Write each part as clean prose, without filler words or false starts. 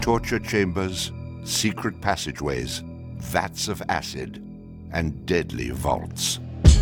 torture chambers, secret passageways, vats of acid, and deadly vaults.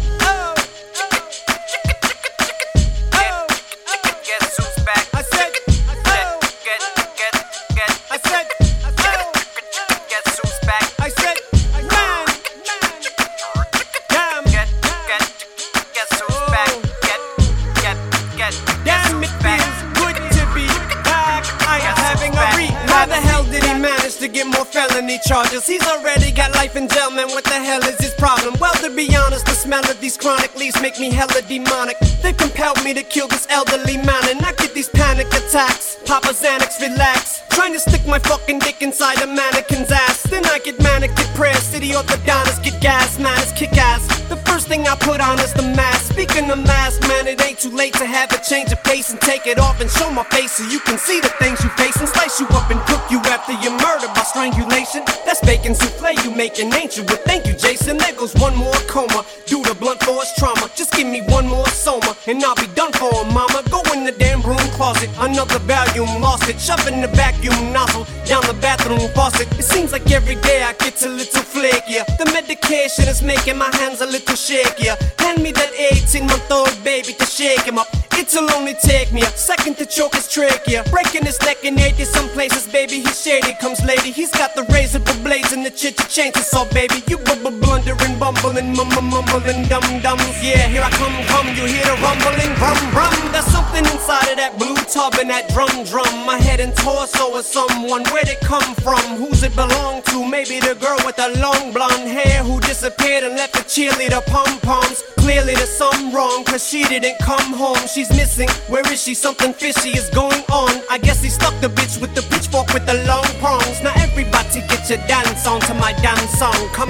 How the hell did he manage to get more felony charges? He's already got life in jail, man, what the hell is his problem? Well, to be honest, the smell of these chronic leaves make me hella demonic. They compelled me to kill this elderly man, and I get these panic attacks. Papa Xanax, relax. Trying to stick my fucking dick inside a mannequin's ass. Then I get manic depressed. City orthodontists get gas, man, it's kick-ass. The first thing I put on is the mask. Speaking of mask, man, it ain't too late to have a change of pace and take it off and show my face so you can see the things you face and slice you up and cook you after you're murdered by strangulation. That's bacon souffle you making, ain't you? But thank you, Jason. There goes one more coma due to blunt force trauma. Just give me one more soma and I'll be done for, mama. Go in the damn room closet, another volume, lost it. Shove in the vacuum nozzle down the bathroom faucet. It seems like every day I get a little flakier. The medication is making my hands a little shakier. Hand me that 18-month-old baby to shake him up. It'll only take me a second to choke his trachea. Breaking his neck in 80 some places, baby. He's shady, comes lady. He's got the razor blades and the chainsaw, baby. You blundering, bumbling, mumbling, dum-dum. Yeah, here I come, you hear the rumbling, rum. There's something inside of that blue tub and that drum. My head and torso is someone. Where'd it come from? Who's it belong to? Maybe the girl with the long blonde hair who disappeared and left the cheerleader pom-poms. Clearly there's something wrong, cause she didn't come home. She's missing, where is she? Something fishy is going on. I guess he stuck the bitch with the pitchfork with the long prongs. Now everybody get your dance on to my dance song. Come